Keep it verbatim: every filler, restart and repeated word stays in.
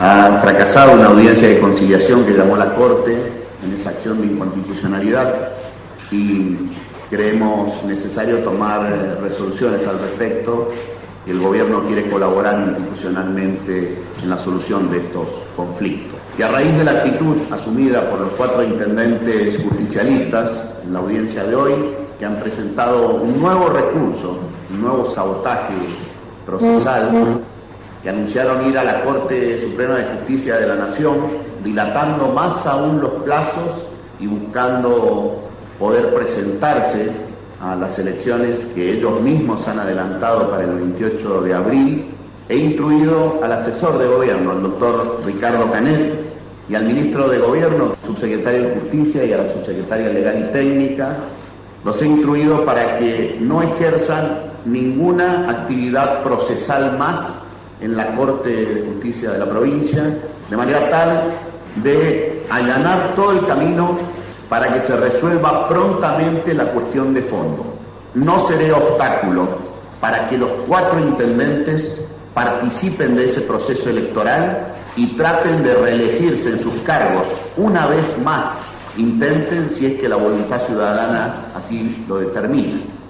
Ha fracasado una audiencia de conciliación que llamó la Corte en esa acción de inconstitucionalidad y creemos necesario tomar resoluciones al respecto. El gobierno quiere colaborar institucionalmente en la solución de estos conflictos. Y a raíz de la actitud asumida por los cuatro intendentes justicialistas en la audiencia de hoy, que han presentado un nuevo recurso, un nuevo sabotaje procesal, que anunciaron ir a la Corte Suprema de Justicia de la Nación, dilatando más aún los plazos y buscando poder presentarse a las elecciones que ellos mismos han adelantado para el veintiocho de abril, he instruido al asesor de gobierno, al doctor Ricardo Canet, y al ministro de Gobierno, subsecretario de Justicia, y a la subsecretaria Legal y Técnica, los he instruido para que no ejerzan ninguna actividad procesal más en la Corte de Justicia de la provincia, de manera tal de allanar todo el camino para que se resuelva prontamente la cuestión de fondo. No seré obstáculo para que los cuatro intendentes participen de ese proceso electoral y traten de reelegirse en sus cargos una vez más, intenten si es que la voluntad ciudadana así lo determina.